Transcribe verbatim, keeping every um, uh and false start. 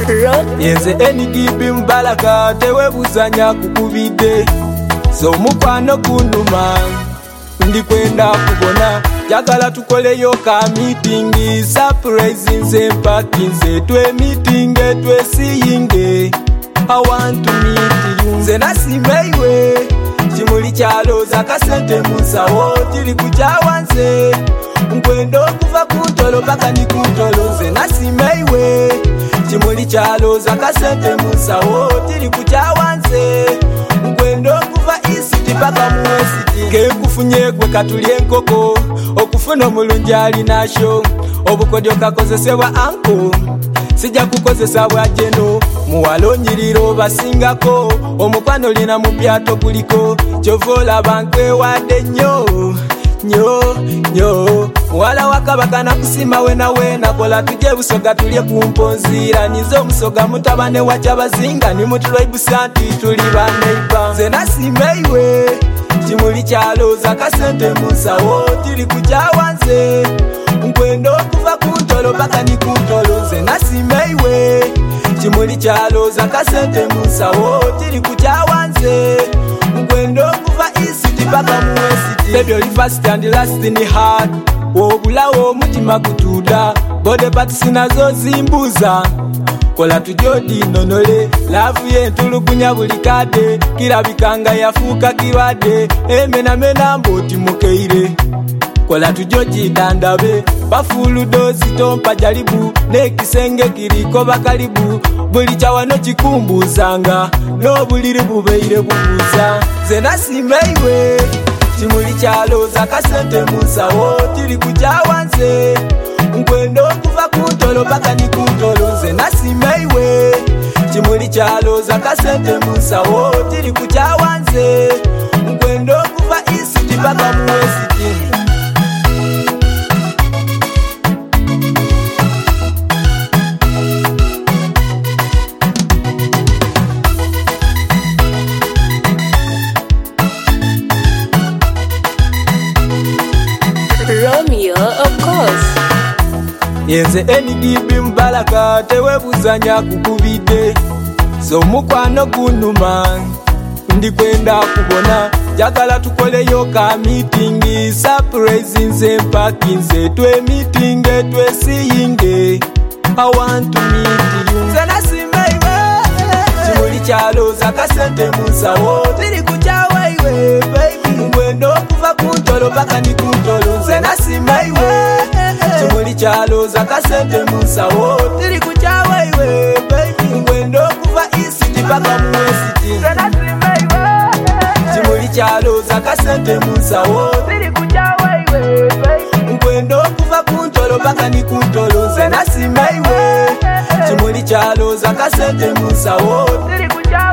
Yenze enigibi mbalaka tewebuzanya kukubide so mukwano kunuma ndikwenda kubona jagala tukoleyo ka meeting surprise nze mpaki nze twe meeting twe siyinge I want to meet you nze nasimeiwe kimuli kyaloza kasente munsawo tiri kujawanze nkwendo kuva kuntolo paka ni kuntolo nze nasimeiwe kimuli kyaloza kasente munsawo tiri kujawanze nkwendo kuva isiti paka muwesiti kenkufunye gwe katulye enkoko okufuna omulungi ali nasho obukodyo kakozesebwa anko sijja kukozesa bwajeno muwalonyiriro basingako omukwano lina mu byato kuliko kyovola bankwewadde nnyo nyo nyo muwala wakabaka nakusima wena wena kola tuje busoga tulye kumponzira nizo omusoga mutabane wajja bazinga nimutulwaibusa nti tuli baneiba nze nasimeiwe kimuli kyaloza kasente munsawo tiri kujawanze nkwendo kuva kuntolo paka ni kuntolo nze nasimeiwe kimuli kyaloza kasente munsawo tiri kujawanze nkwendo kuva isiti paka muwesiti baby oli first and last ni hard wobulawo omutima kutuda bode patisi nazo zimbuza kola tujodi nonole lavu yentulugunya buli kade kirabikanga yafuuka kirwadde emenamena mboti mukeire kola tujoji dandabe bafuludozi tompa jalibu nekisenge kiriko bakalibu buli kyawano kikumbuzanga n'obuliri bubeire bubuza nze nasimeiwe kimuli kyaloza kasente munsawo tiri kujawanze nkwendo kuva kuntolo paka ni kuntolo nze nasimeiwe kimuli kyaloza kasente munsawo tiri kujawanze nkwendo kuva isiti paka muwesiti Romeo, of course. Yenze enigibi mbalaka tewebuzanya kukubide so mukwano kunuma ndikwenda kubona jagala tukoleyo ka meeting surprise nze mpaki nze twe meeting twe siyinge I want to meet you nze nasimeiwe kimuli kyaloza kasente munsawo tiri kujawaiwe baby ngwendo kuva kuntolo paka ni kuntolo nze nasimeiwe kimuli kyaloza kasente munsawo tiri kujawaiwe baby ngwendo kuva isiti paka muwesiti nze nasimeiwe kimuli kyaloza kasente munsawo tiri kujawaiwe baby ngwendo kuva kuntolo paka ni kuntolo nze nasimeiwe kimuli kyaloza kasente munsawo tiri kujawaiwe